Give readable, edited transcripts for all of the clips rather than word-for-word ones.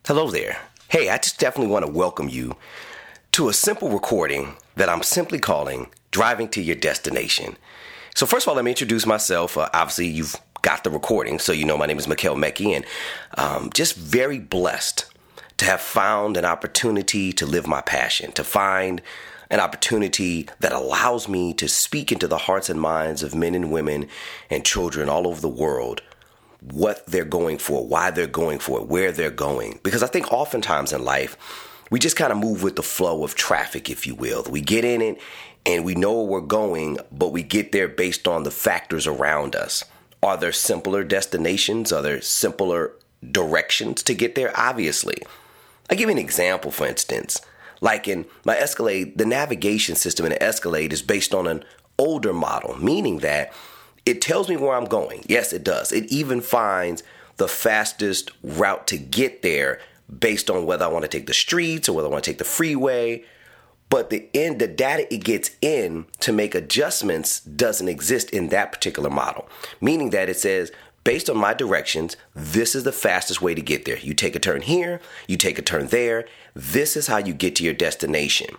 Hello there. Hey, I just definitely want to welcome you to a simple recording that I'm simply calling Driving to Your Destination. So first of all, let me introduce myself. Obviously, you've got the recording, so you know my name is Mikhail Mecki, and just very blessed to have found an opportunity to live my passion, to find an opportunity that allows me to speak into the hearts and minds of men and women and children all over the world, what they're going for, why they're going for it, where they're going. Because I think oftentimes in life, we just kind of move with the flow of traffic, if you will. We get in it and we know where we're going, but we get there based on the factors around us. Are there simpler destinations? Are there simpler directions to get there? Obviously. I'll give you an example, for instance. Like in my Escalade, the navigation system in the Escalade is based on an older model, meaning that it tells me where I'm going. Yes, it does. It even finds the fastest route to get there based on whether I want to take the streets or whether I want to take the freeway. But the data it gets in to make adjustments doesn't exist in that particular model, meaning that it says, based on my directions, this is the fastest way to get there. You take a turn here, you take a turn there. This is how you get to your destination.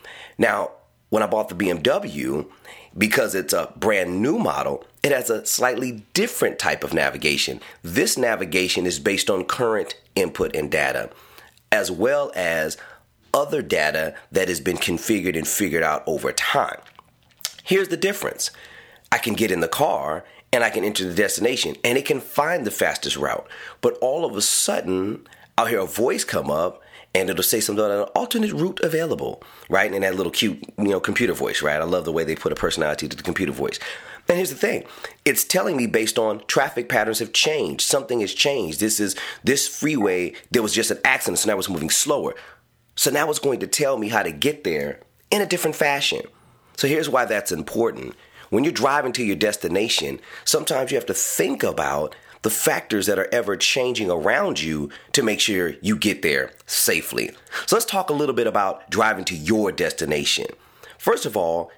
Now, when I bought the BMW, because it's a brand new model, it has a slightly different type of navigation. This navigation is based on current input and data, as well as other data that has been configured and figured out over time. Here's the difference. I can get in the car and I can enter the destination and it can find the fastest route. But all of a sudden, I'll hear a voice come up and it'll say something about an alternate route available, right? And that little cute, computer voice, right? I love the way they put a personality to the computer voice. And here's the thing. It's telling me based on traffic patterns have changed. Something has changed. This freeway, there was just an accident, so now it's moving slower. So now it's going to tell me how to get there in a different fashion. So here's why that's important. When you're driving to your destination, sometimes you have to think about the factors that are ever changing around you to make sure you get there safely. So let's talk a little bit about driving to your destination. First of all,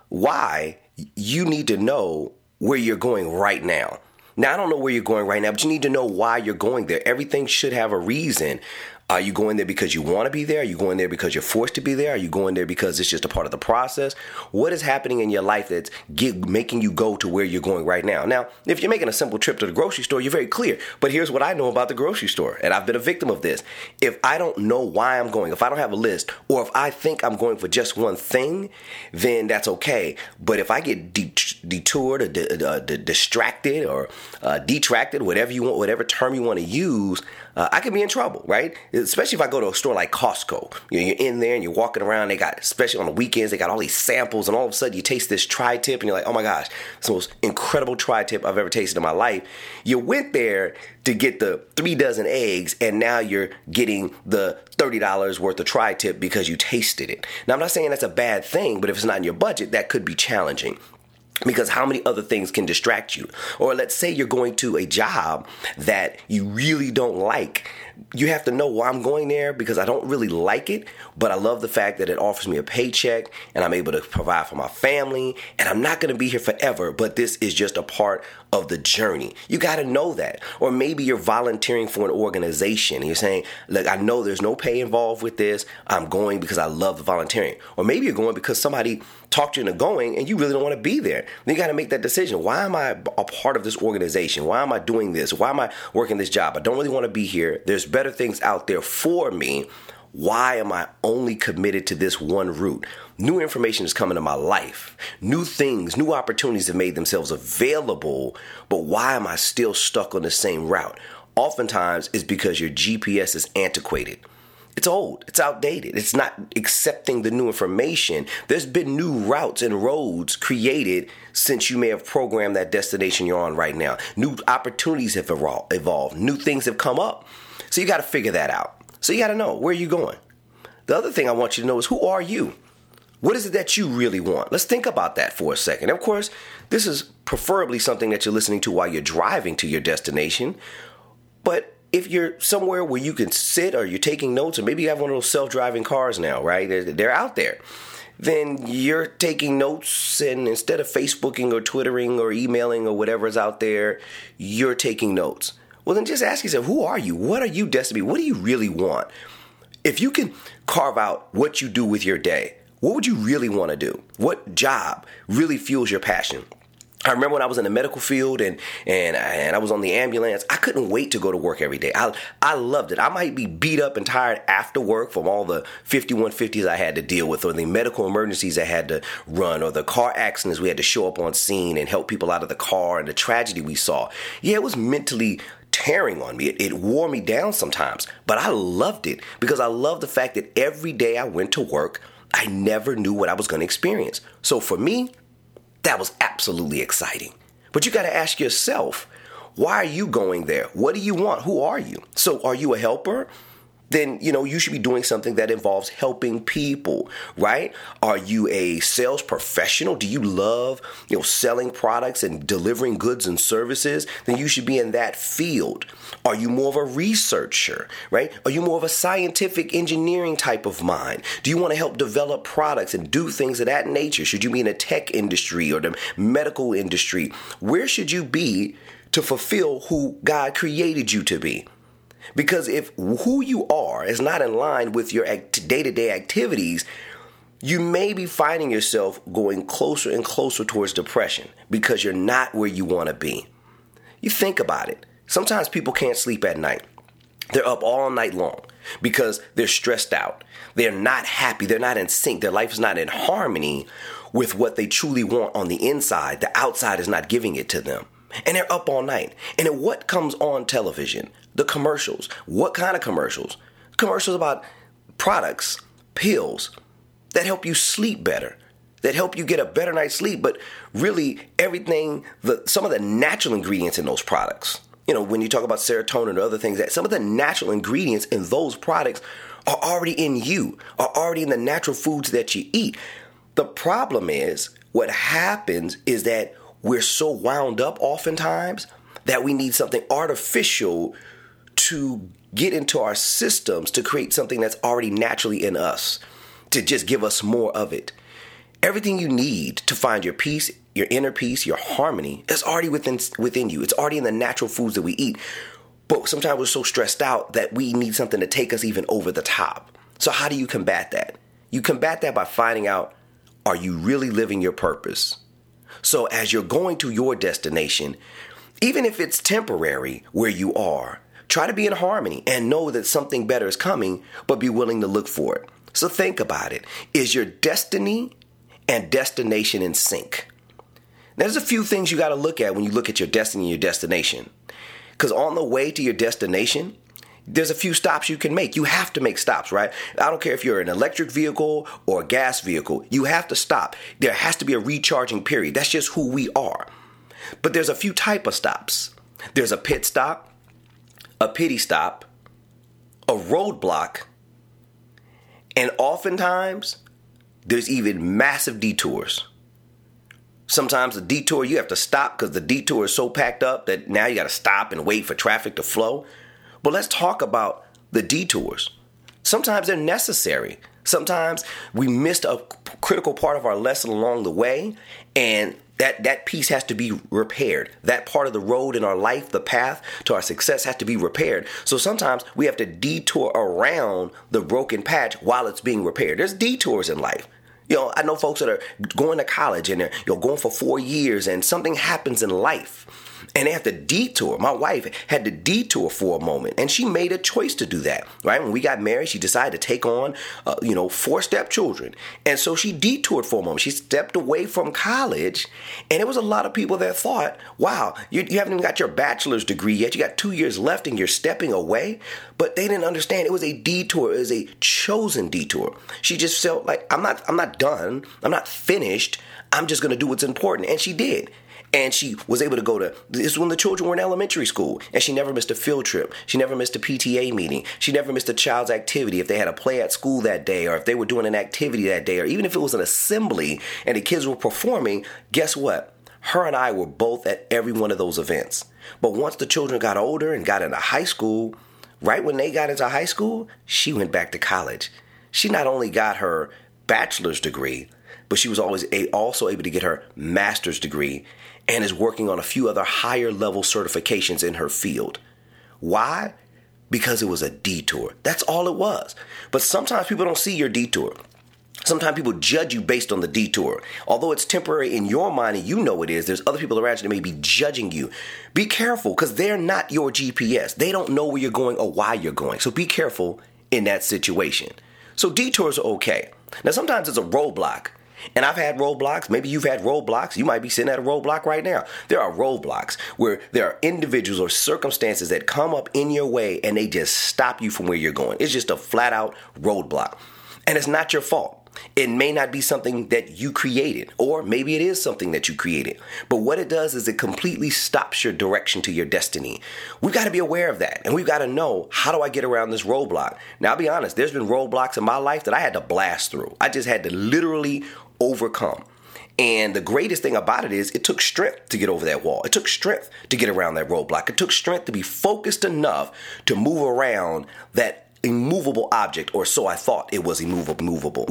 why you need to know where you're going right now. Now, I don't know where you're going right now, but you need to know why you're going there. Everything should have a reason. Are you going there because you want to be there? Are you going there because you're forced to be there? Are you going there because it's just a part of the process? What is happening in your life that's making you go to where you're going right now? Now, if you're making a simple trip to the grocery store, you're very clear. But here's what I know about the grocery store, and I've been a victim of this. If I don't know why I'm going, if I don't have a list, or if I think I'm going for just one thing, then that's okay. But if I get detoured or distracted or detracted, whatever you want, whatever term you want to use, I could be in trouble, right? Especially if I go to a store like Costco. You're in there and you're walking around. They got, especially on the weekends, they got all these samples, and all of a sudden you taste this tri-tip and you're like, oh my gosh, it's the most incredible tri-tip I've ever tasted in my life. You went there to get the 3 dozen eggs, and now you're getting the $30 worth of tri-tip because you tasted it. Now, I'm not saying that's a bad thing, but if it's not in your budget, that could be challenging. Because how many other things can distract you? Or let's say you're going to a job that you really don't like. You have to know why I'm going there, because I don't really like it, but I love the fact that it offers me a paycheck and I'm able to provide for my family, and I'm not going to be here forever, but this is just a part of the journey. You got to know that. Or maybe you're volunteering for an organization and you're saying, look, I know there's no pay involved with this. I'm going because I love the volunteering. Or maybe you're going because somebody talked you into going and you really don't want to be there. Then you got to make that decision. Why am I a part of this organization? Why am I doing this? Why am I working this job? I don't really want to be here. There's better things out there for me. Why am I only committed to this one route? New information is coming to my life. New things, new opportunities have made themselves available, but why am I still stuck on the same route? Oftentimes it's because your GPS is antiquated. It's old. It's outdated. It's not accepting the new information. There's been new routes and roads created since you may have programmed that destination you're on right now. New opportunities have evolved. New things have come up. So you got to figure that out. So you got to know, where are you going? The other thing I want you to know is, who are you? What is it that you really want? Let's think about that for a second. Of course, this is preferably something that you're listening to while you're driving to your destination. But if you're somewhere where you can sit, or you're taking notes, or maybe you have one of those self-driving cars now, right? They're out there. Then you're taking notes, and instead of Facebooking or Twittering or emailing or whatever is out there, you're taking notes. Well, then just ask yourself, who are you? What are you destined to be? What do you really want? If you can carve out what you do with your day, what would you really want to do? What job really fuels your passion? I remember when I was in the medical field and I was on the ambulance, I couldn't wait to go to work every day. I loved it. I might be beat up and tired after work from all the 5150s I had to deal with, or the medical emergencies I had to run, or the car accidents we had to show up on scene and help people out of the car, and the tragedy we saw. Yeah, it was mentally tearing on me. It wore me down sometimes, but I loved it because I loved the fact that every day I went to work, I never knew what I was going to experience. So for me, that was absolutely exciting. But you got to ask yourself, why are you going there? What do you want? Who are you? So are you a helper? Then, you should be doing something that involves helping people, right? Are you a sales professional? Do you love, selling products and delivering goods and services? Then you should be in that field. Are you more of a researcher, right? Are you more of a scientific engineering type of mind? Do you want to help develop products and do things of that nature? Should you be in the tech industry or the medical industry? Where should you be to fulfill who God created you to be? Because if who you are is not in line with your day-to-day activities, you may be finding yourself going closer and closer towards depression because you're not where you want to be. You think about it. Sometimes people can't sleep at night. They're up all night long because they're stressed out. They're not happy. They're not in sync. Their life is not in harmony with what they truly want on the inside. The outside is not giving it to them. And they're up all night. And then what comes on television? The commercials. What kind of commercials? Commercials about products, pills that help you sleep better, that help you get a better night's sleep. But really everything, some of the natural ingredients in those products, when you talk about serotonin or other things, that some of the natural ingredients in those products are already in you, are already in the natural foods that you eat. The problem is what happens is that we're so wound up oftentimes that we need something artificial to get into our systems to create something that's already naturally in us, to just give us more of it. Everything you need to find your peace, your inner peace, your harmony is already within you. It's already in the natural foods that we eat. But sometimes we're so stressed out that we need something to take us even over the top. So how do you combat that? You combat that by finding out, are you really living your purpose? So as you're going to your destination, even if it's temporary where you are, try to be in harmony and know that something better is coming, but be willing to look for it. So think about it. Is your destiny and destination in sync? There's a few things you got to look at when you look at your destiny and your destination. Because on the way to your destination, there's a few stops you can make. You have to make stops, right? I don't care if you're an electric vehicle or a gas vehicle. You have to stop. There has to be a recharging period. That's just who we are. But there's a few type of stops. There's a pit stop, a pity stop, a roadblock, and oftentimes there's even massive detours. Sometimes the detour, you have to stop because the detour is so packed up that now you got to stop and wait for traffic to flow. But let's talk about the detours. Sometimes they're necessary. Sometimes we missed a critical part of our lesson along the way, and that piece has to be repaired. That part of the road in our life, the path to our success, has to be repaired. So sometimes we have to detour around the broken patch while it's being repaired. There's detours in life. I know folks that are going to college and they're going for 4 years, and something happens in life and they have to detour. My wife had to detour for a moment, and she made a choice to do that, right? When we got married, she decided to take on, 4 stepchildren. And so she detoured for a moment. She stepped away from college, and there was a lot of people that thought, wow, you haven't even got your bachelor's degree yet. You got 2 years left and you're stepping away. But they didn't understand it was a detour. It was a chosen detour. She just felt like, I'm not done. I'm not finished. I'm just going to do what's important. And she did. And she was able to go to, this was when the children were in elementary school, and she never missed a field trip. She never missed a PTA meeting. She never missed a child's activity. If they had a play at school that day, or if they were doing an activity that day, or even if it was an assembly and the kids were performing, guess what? Her and I were both at every one of those events. But once the children got older and got into high school, right when they got into high school, she went back to college. She not only got her bachelor's degree, but she was also able to get her master's degree, and is working on a few other higher level certifications in her field. Why? Because it was a detour. That's all it was. But sometimes people don't see your detour. Sometimes people judge you based on the detour. Although it's temporary in your mind and you know it is, there's other people around you that may be judging you. Be careful, because they're not your GPS. They don't know where you're going or why you're going. So be careful in that situation. So detours are okay. Now sometimes it's a roadblock. And I've had roadblocks. Maybe you've had roadblocks. You might be sitting at a roadblock right now. There are roadblocks where there are individuals or circumstances that come up in your way and they just stop you from where you're going. It's just a flat out roadblock. And it's not your fault. It may not be something that you created, or maybe it is something that you created. But what it does is it completely stops your direction to your destiny. We've got to be aware of that. And we've got to know, how do I get around this roadblock? Now, I'll be honest, there's been roadblocks in my life that I had to blast through. I just had to literally overcome. And the greatest thing about it is it took strength to get over that wall. It took strength to get around that roadblock. It took strength to be focused enough to move around that immovable object, or so I thought it was movable.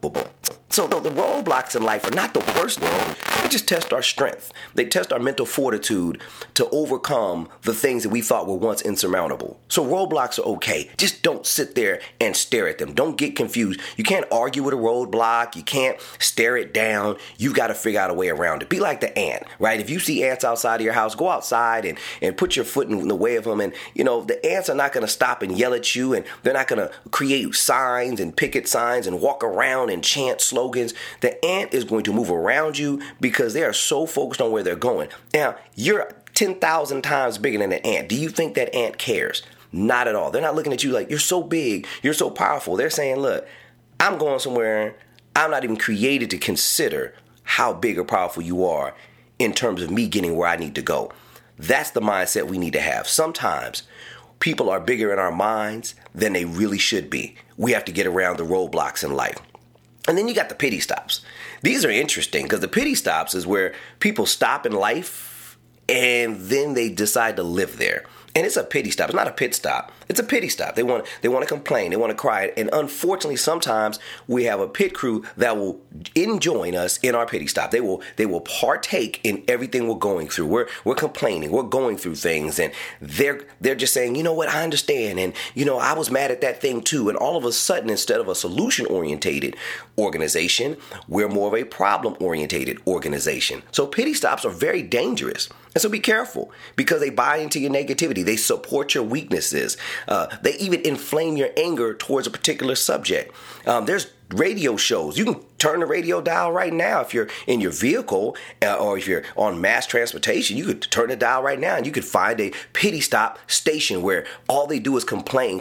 So the roadblocks in life are not the worst thing. They just test our strength. They test our mental fortitude to overcome the things that we thought were once insurmountable. So roadblocks are okay. Just don't sit there and stare at them. Don't get confused. You can't argue with a roadblock. You can't stare it down. You've got to figure out a way around it. Be like the ant, right? If you see ants outside of your house, go outside and put your foot in the way of them. And, the ants are not going to stop and yell at you, and they're not going to create signs and picket signs and walk around and chant slogans. The ant is going to move around you because they are so focused on where they're going. Now, you're 10,000 times bigger than an ant. Do you think that ant cares? Not at all. They're not looking at you like, you're so big, you're so powerful. They're saying, look, I'm going somewhere I'm not even created to consider how big or powerful you are in terms of me getting where I need to go. That's the mindset we need to have. Sometimes people are bigger in our minds than they really should be. We have to get around the roadblocks in life. And then you got the pity stops. These are interesting because the pity stops is where people stop in life and then they decide to live there. And it's a pity stop. It's not a pit stop. It's a pity stop. They want to complain. They want to cry. And unfortunately, sometimes we have a pit crew that will join us in our pity stop. They will partake in everything we're going through. We're complaining. We're going through things, and they're just saying, you know what, I understand, and I was mad at that thing too. And all of a sudden, instead of a solution-orientated organization, we're more of a problem-orientated organization. So pity stops are very dangerous. And so be careful, because they buy into your negativity. They support your weaknesses. They even inflame your anger towards a particular subject. There's radio shows. You can turn the radio dial right now if you're in your vehicle or if you're on mass transportation. You could turn the dial right now and you could find a pity stop station where all they do is complain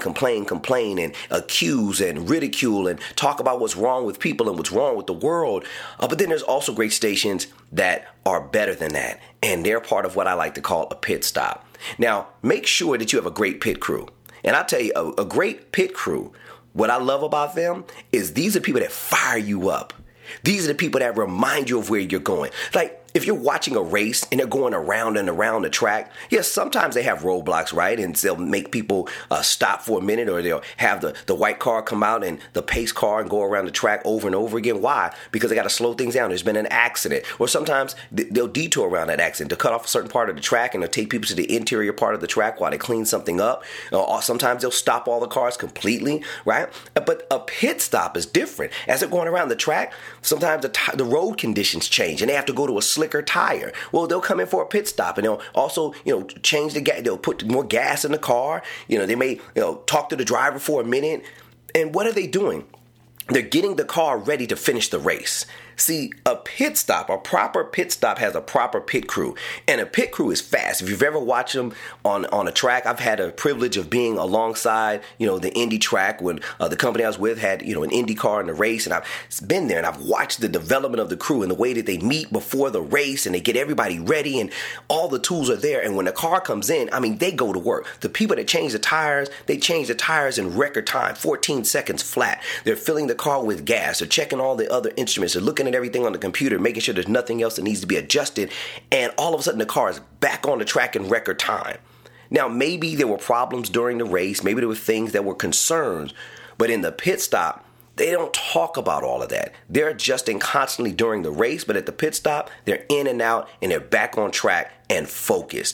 and accuse and ridicule and talk about what's wrong with people and what's wrong with the world. But then there's also great stations that are better than that, and they're part of what I like to call a pit stop. Now, make sure that you have a great pit crew. And I'll tell you, a great pit crew, what I love about them is these are people that fire you up. These are the people that remind you of where you're going. Like, if you're watching a race and they're going around and around the track, yes, sometimes they have roadblocks, right? And they'll make people stop for a minute, or they'll have the white car come out and the pace car and go around the track over and over again. Why? Because they got to slow things down. There's been an accident. Or sometimes they'll detour around that accident to cut off a certain part of the track, and they'll take people to the interior part of the track while they clean something up. Or sometimes they'll stop all the cars completely, right? But a pit stop is different. As they're going around the track, sometimes the road conditions change and they have to go to a slicker tire. Well, they'll come in for a pit stop, and they'll also, change the gas. They'll put more gas in the car. They may, talk to the driver for a minute. And what are they doing? They're getting the car ready to finish the race. See, a pit stop, a proper pit stop has a proper pit crew. And a pit crew is fast. If you've ever watched them on a track, I've had a privilege of being alongside, the Indy track when the company I was with had, an Indy car in the race. And I've been there and I've watched the development of the crew and the way that they meet before the race and they get everybody ready and all the tools are there. And when the car comes in, they go to work. The people that change the tires, they change the tires in record time, 14 seconds flat. They're filling the car with gas. They're checking all the other instruments. They're looking at everything on the computer, making sure there's nothing else that needs to be adjusted, and all of a sudden the car is back on the track in record time. Now, maybe there were problems during the race, maybe there were things that were concerns, but in the pit stop, they don't talk about all of that. They're adjusting constantly during the race, but at the pit stop, they're in and out and they're back on track and focused.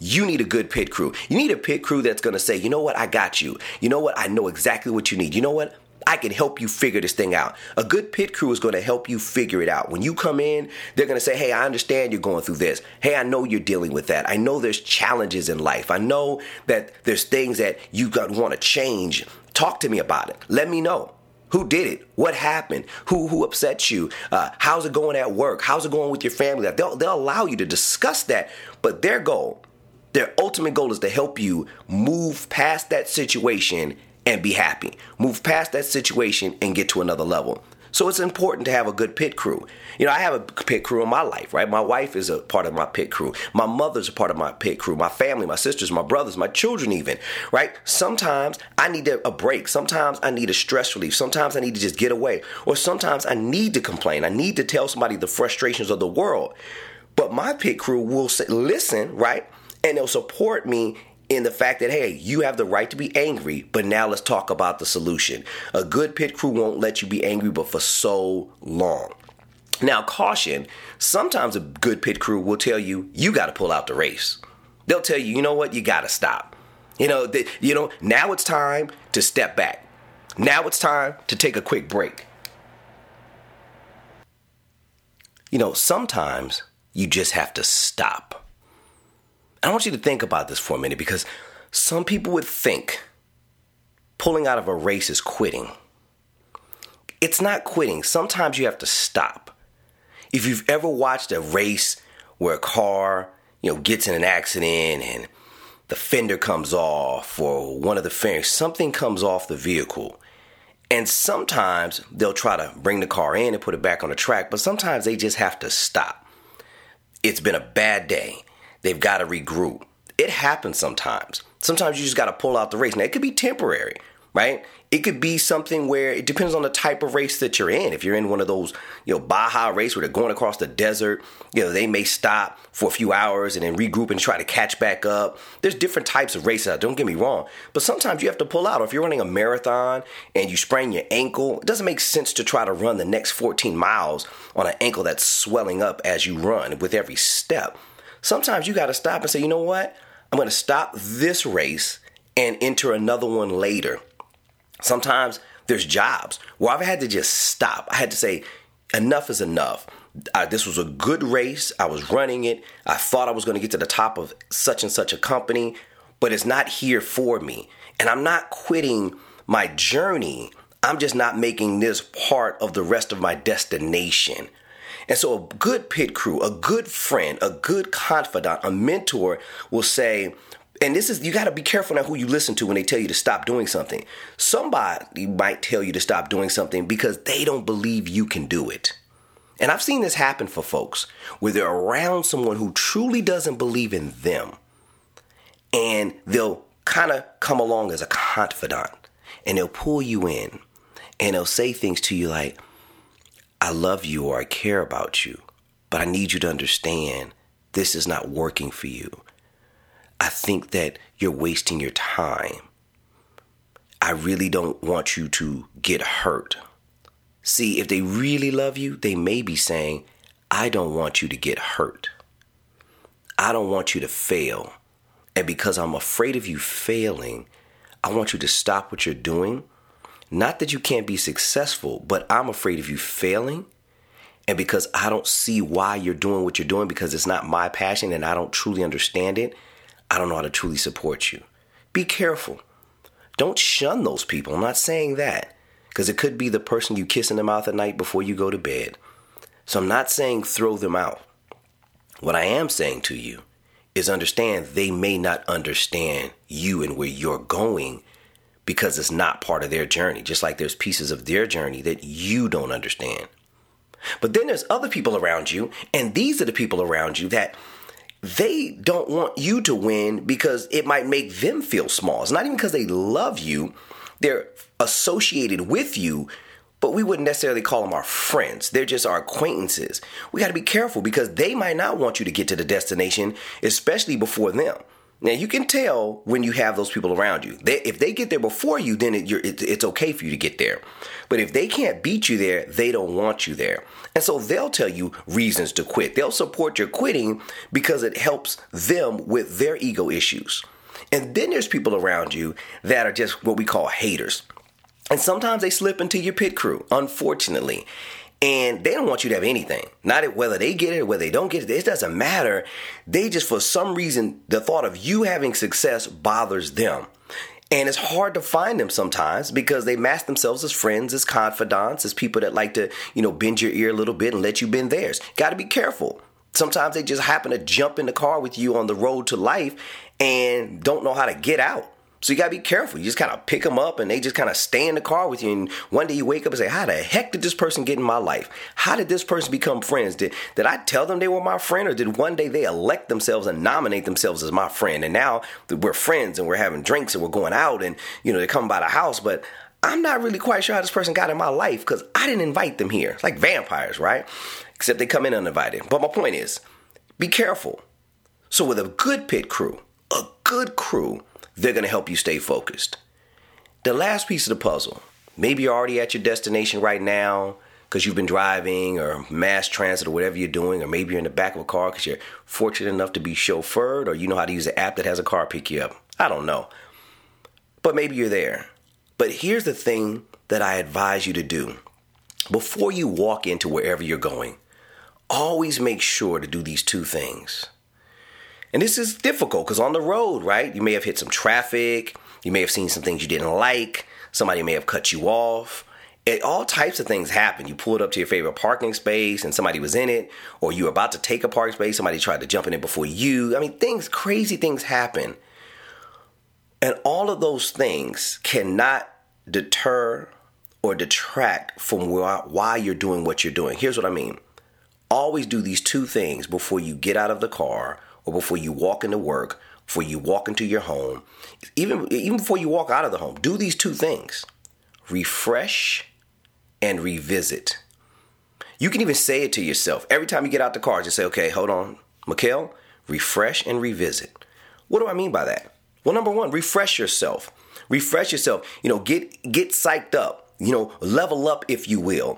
you need a good pit crew. You need a pit crew that's going to say, you know what, I got you. You know what, I know exactly what you need. You know what, I can help you figure this thing out. A good pit crew is going to help you figure it out. When you come in, they're going to say, hey, I understand you're going through this. Hey, I know you're dealing with that. I know there's challenges in life. I know that there's things that you want to change. Talk to me about it. Let me know. Who did it? What happened? Who upset you? How's it going at work? How's it going with your family? They'll allow you to discuss that, but their ultimate goal is to help you move past that situation and be happy. Move past that situation and get to another level. So it's important to have a good pit crew. You know, I have a pit crew in my life, right? My wife is a part of my pit crew. My mother's a part of my pit crew. My family, my sisters, my brothers, my children even, right? Sometimes I need a break. Sometimes I need a stress relief. Sometimes I need to just get away. Or sometimes I need to complain. I need to tell somebody the frustrations of the world. But my pit crew will say, listen, right? And they'll support me in the fact that, hey, you have the right to be angry, but now let's talk about the solution. A good pit crew won't let you be angry, but for so long. Now, caution, sometimes a good pit crew will tell you, you got to pull out the race. They'll tell you, you know what, you got to stop. Now it's time to step back. Now it's time to take a quick break. Sometimes you just have to stop. I want you to think about this for a minute, because some people would think pulling out of a race is quitting. It's not quitting. Sometimes you have to stop. If you've ever watched a race where a car, gets in an accident and the fender comes off, or one of the fenders, something comes off the vehicle. And sometimes they'll try to bring the car in and put it back on the track, but sometimes they just have to stop. It's been a bad day. They've got to regroup. It happens sometimes. Sometimes you just got to pull out the race. Now, it could be temporary, right? It could be something where it depends on the type of race that you're in. If you're in one of those, Baja race where they're going across the desert, they may stop for a few hours and then regroup and try to catch back up. There's different types of races out. Don't get me wrong. But sometimes you have to pull out. Or if you're running a marathon and you sprain your ankle, it doesn't make sense to try to run the next 14 miles on an ankle that's swelling up as you run with every step. Sometimes you got to stop and say, you know what? I'm going to stop this race and enter another one later. Sometimes there's jobs where I've had to just stop. I had to say, enough is enough. This was a good race. I was running it. I thought I was going to get to the top of such and such a company, but it's not here for me. And I'm not quitting my journey. I'm just not making this part of the rest of my destination. And so a good pit crew, a good friend, a good confidant, a mentor will say, and you got to be careful now who you listen to when they tell you to stop doing something. Somebody might tell you to stop doing something because they don't believe you can do it. And I've seen this happen for folks where they're around someone who truly doesn't believe in them. And they'll kind of come along as a confidant and they'll pull you in and they'll say things to you like, I love you or I care about you, but I need you to understand this is not working for you. I think that you're wasting your time. I really don't want you to get hurt. See, if they really love you, they may be saying, I don't want you to get hurt. I don't want you to fail. And because I'm afraid of you failing, I want you to stop what you're doing. Not that you can't be successful, but I'm afraid of you failing. And because I don't see why you're doing what you're doing, because it's not my passion and I don't truly understand it, I don't know how to truly support you. Be careful. Don't shun those people. I'm not saying that, because it could be the person you kiss in the mouth at night before you go to bed. So I'm not saying throw them out. What I am saying to you is understand they may not understand you and where you're going, because it's not part of their journey, just like there's pieces of their journey that you don't understand. But then there's other people around you, and these are the people around you that they don't want you to win because it might make them feel small. It's not even because they love you. They're associated with you, but we wouldn't necessarily call them our friends. They're just our acquaintances. We got to be careful because they might not want you to get to the destination, especially before them. Now, you can tell when you have those people around you. If they get there before you, then it's okay for you to get there. But if they can't beat you there, they don't want you there. And so they'll tell you reasons to quit. They'll support your quitting because it helps them with their ego issues. And then there's people around you that are just what we call haters. And sometimes they slip into your pit crew, unfortunately. And they don't want you to have anything. Not whether they get it or whether they don't get it. It doesn't matter. They just, for some reason, the thought of you having success bothers them. And it's hard to find them sometimes because they mask themselves as friends, as confidants, as people that like to, bend your ear a little bit and let you bend theirs. Got to be careful. Sometimes they just happen to jump in the car with you on the road to life and don't know how to get out. So you got to be careful. You just kind of pick them up and they just kind of stay in the car with you. And one day you wake up and say, how the heck did this person get in my life? How did this person become friends? Did I tell them they were my friend, or did one day they elect themselves and nominate themselves as my friend? And now we're friends and we're having drinks and we're going out and, they come by the house. But I'm not really quite sure how this person got in my life because I didn't invite them here. It's like vampires, right? Except they come in uninvited. But my point is, be careful. So with a good pit crew, they're going to help you stay focused. The last piece of the puzzle, maybe you're already at your destination right now because you've been driving or mass transit or whatever you're doing, or maybe you're in the back of a car because you're fortunate enough to be chauffeured, or you know how to use an app that has a car pick you up. I don't know. But maybe you're there. But here's the thing that I advise you to do. Before you walk into wherever you're going, always make sure to do these two things. And this is difficult because on the road, right, you may have hit some traffic. You may have seen some things you didn't like. Somebody may have cut you off. All types of things happen. You pulled up to your favorite parking space and somebody was in it, or you were about to take a parking space. Somebody tried to jump in it before you. I mean, crazy things happen. And all of those things cannot deter or detract from why you're doing what you're doing. Here's what I mean. Always do these two things before you get out of the car, or before you walk into work, before you walk into your home, even before you walk out of the home. Do these two things. Refresh and revisit. You can even say it to yourself. Every time you get out the car, just say, okay, hold on, Mikhail, refresh and revisit. What do I mean by that? Well, number one, refresh yourself. Refresh yourself. Get psyched up. Level up, if you will.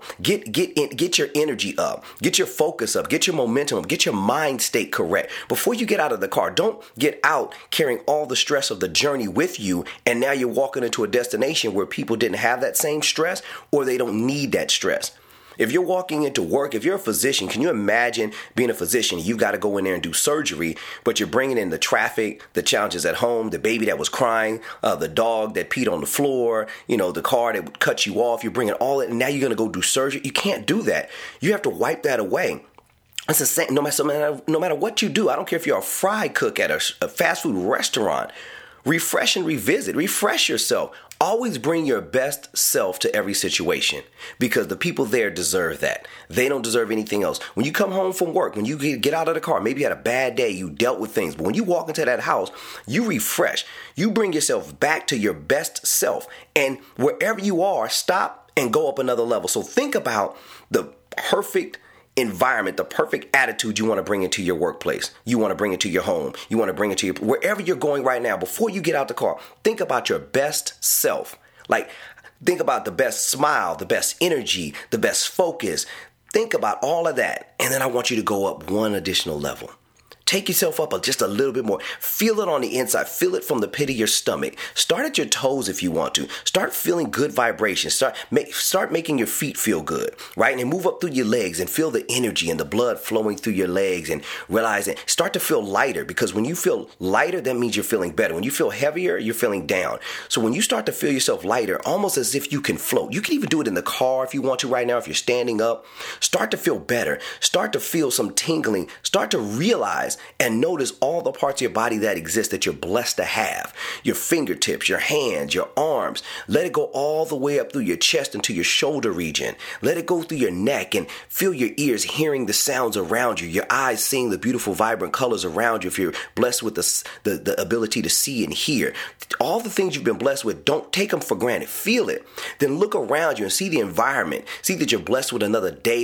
Get your energy up. Get your focus up. Get your momentum up. Get your mind state correct. Before you get out of the car, don't get out carrying all the stress of the journey with you, and now you're walking into a destination where people didn't have that same stress, or they don't need that stress. If you're walking into work, if you're a physician, can you imagine being a physician? You've got to go in there and do surgery, but you're bringing in the traffic, the challenges at home, the baby that was crying, the dog that peed on the floor, the car that would cut you off. You're bringing all it, and now you're going to go do surgery. You can't do that. You have to wipe that away. It's the same. No matter what you do, I don't care if you're a fry cook at a fast food restaurant. Refresh and revisit. Refresh yourself. Always bring your best self to every situation, because the people there deserve that. They don't deserve anything else. When you come home from work, when you get out of the car, maybe you had a bad day, you dealt with things, but when you walk into that house, you refresh. You bring yourself back to your best self. And wherever you are, stop and go up another level. So think about the perfect environment, the perfect attitude you want to bring into your workplace. You want to bring it to your home. You want to bring it to wherever you're going right now. Before you get out the car, think about your best self. Like, think about the best smile, the best energy, the best focus. Think about all of that. And then I want you to go up one additional level. Take yourself up just a little bit more. Feel it on the inside. Feel it from the pit of your stomach. Start at your toes if you want to. Start feeling good vibrations. Start making your feet feel good, right? And move up through your legs and feel the energy and the blood flowing through your legs, and realize that start to feel lighter, because when you feel lighter, that means you're feeling better. When you feel heavier, you're feeling down. So when you start to feel yourself lighter, almost as if you can float. You can even do it in the car if you want to right now, if you're standing up. Start to feel better. Start to feel some tingling. Start to realize and notice all the parts of your body that exist that you're blessed to have. Your fingertips, your hands, your arms. Let it go all the way up through your chest into your shoulder region. Let it go through your neck, and feel your ears hearing the sounds around you. Your eyes seeing the beautiful, vibrant colors around you if you're blessed with the ability to see and hear. All the things you've been blessed with, don't take them for granted. Feel it. Then look around you and see the environment. See that you're blessed with another day on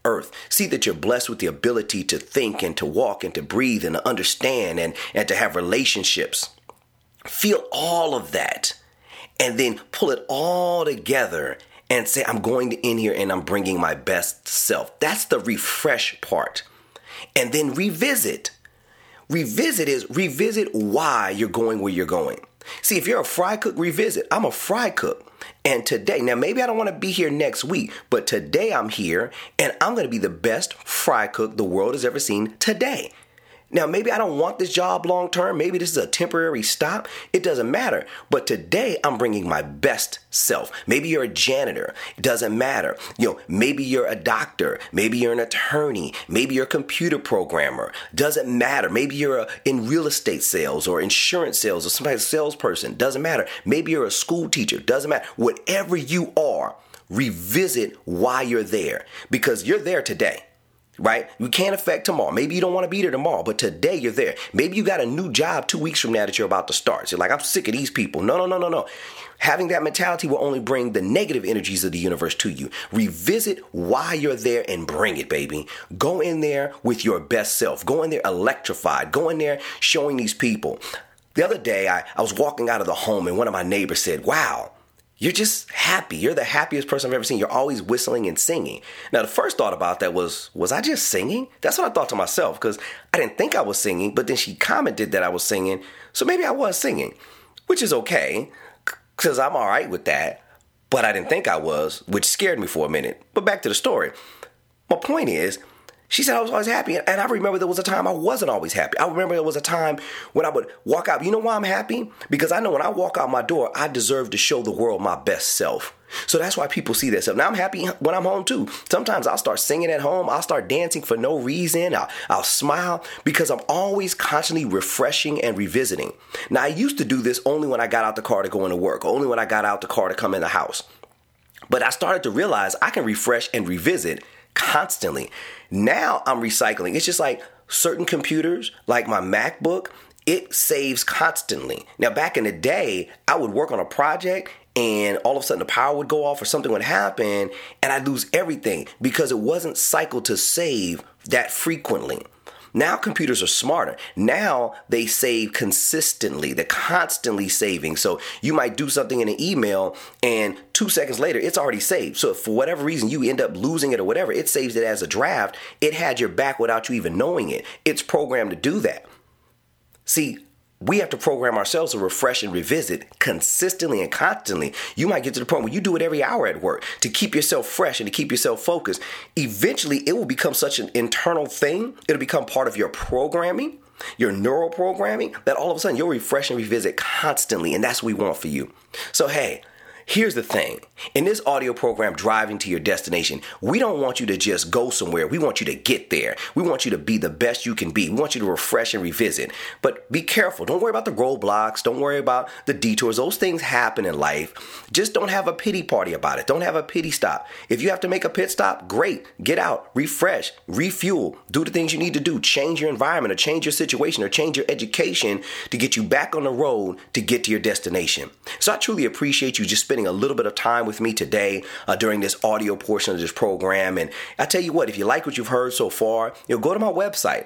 earth. See that you're blessed with the ability to think and to walk and to breathe and to understand and to have relationships. Feel all of that and then pull it all together and say, I'm going in here and I'm bringing my best self. That's the refresh part. And then revisit. Revisit why you're going where you're going. See, if you're a fry cook, revisit. I'm a fry cook. And today, now maybe I don't want to be here next week, but today I'm here and I'm going to be the best fry cook the world has ever seen today. Now, maybe I don't want this job long term. Maybe this is a temporary stop. It doesn't matter. But today I'm bringing my best self. Maybe you're a janitor. It doesn't matter. Maybe you're a doctor. Maybe you're an attorney. Maybe you're a computer programmer. Doesn't matter. Maybe you're in real estate sales or insurance sales or somebody's salesperson. Doesn't matter. Maybe you're a school teacher. Doesn't matter. Whatever you are, revisit why you're there, because you're there today. Right? You can't affect tomorrow. Maybe you don't want to be there tomorrow, but today you're there. Maybe you got a new job 2 weeks from now that you're about to start. So you're like, I'm sick of these people. No. Having that mentality will only bring the negative energies of the universe to you. Revisit why you're there and bring it, baby. Go in there with your best self. Go in there electrified. Go in there showing these people. The other day, I was walking out of the home and one of my neighbors said, wow, you're just happy. You're the happiest person I've ever seen. You're always whistling and singing. Now, the first thought about that was I just singing? That's what I thought to myself, because I didn't think I was singing, but then she commented that I was singing. So maybe I was singing, which is okay, because I'm all right with that. But I didn't think I was, which scared me for a minute. But back to the story. My point is, she said I was always happy. And I remember there was a time I wasn't always happy. I remember there was a time when I would walk out. You know why I'm happy? Because I know when I walk out my door, I deserve to show the world my best self. So that's why people see that stuff. Now I'm happy when I'm home too. Sometimes I'll start singing at home. I'll start dancing for no reason. I'll smile because I'm always constantly refreshing and revisiting. Now I used to do this only when I got out the car to go into work, only when I got out the car to come in the house. But I started to realize I can refresh and revisit constantly. Now I'm recycling. It's just like certain computers, like my MacBook, it saves constantly. Now, back in the day, I would work on a project and all of a sudden the power would go off or something would happen and I'd lose everything because it wasn't cycled to save that frequently. Now computers are smarter. Now they save consistently. They're constantly saving. So you might do something in an email and 2 seconds later, it's already saved. So if for whatever reason you end up losing it or whatever, it saves it as a draft. It had your back without you even knowing it. It's programmed to do that. See, we have to program ourselves to refresh and revisit consistently and constantly. You might get to the point where you do it every hour at work to keep yourself fresh and to keep yourself focused. Eventually, it will become such an internal thing. It'll become part of your programming, your neural programming, that all of a sudden you'll refresh and revisit constantly. And that's what we want for you. So, hey, here's the thing. In this audio program, Driving to Your Destination, we don't want you to just go somewhere. We want you to get there. We want you to be the best you can be. We want you to refresh and revisit. But be careful. Don't worry about the roadblocks. Don't worry about the detours. Those things happen in life. Just don't have a pity party about it. Don't have a pity stop. If you have to make a pit stop, great. Get out, refresh, refuel, do the things you need to do. Change your environment or change your situation or change your education to get you back on the road to get to your destination. So I truly appreciate you just spending a little bit of time with me today during this audio portion of this program. And I tell you what, if you like what you've heard so far, go to my website,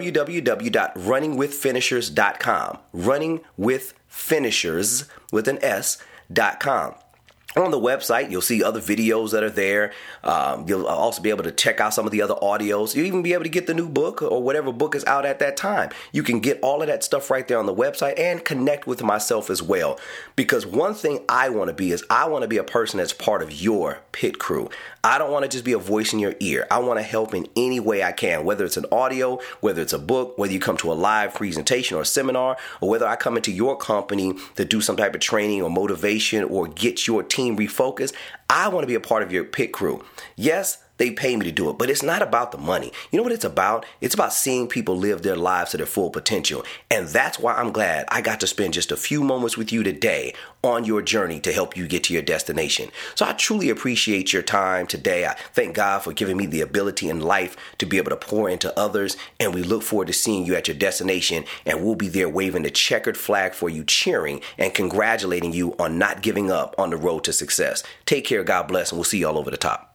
www.runningwithfinishers.com, runningwithfinishers with an S.com. On the website, you'll see other videos that are there. You'll also be able to check out some of the other audios. You'll even be able to get the new book or whatever book is out at that time. You can get all of that stuff right there on the website and connect with myself as well. Because one thing I want to be is I want to be a person that's part of your pit crew. I don't want to just be a voice in your ear. I want to help in any way I can, whether it's an audio, whether it's a book, whether you come to a live presentation or a seminar, or whether I come into your company to do some type of training or motivation or get your team refocused. I want to be a part of your pit crew. Yes, they pay me to do it, but it's not about the money. You know what it's about? It's about seeing people live their lives to their full potential. And that's why I'm glad I got to spend just a few moments with you today on your journey to help you get to your destination. So I truly appreciate your time today. I thank God for giving me the ability in life to be able to pour into others. And we look forward to seeing you at your destination. And we'll be there waving the checkered flag for you, cheering and congratulating you on not giving up on the road to success. Take care. God bless. And we'll see you all over the top.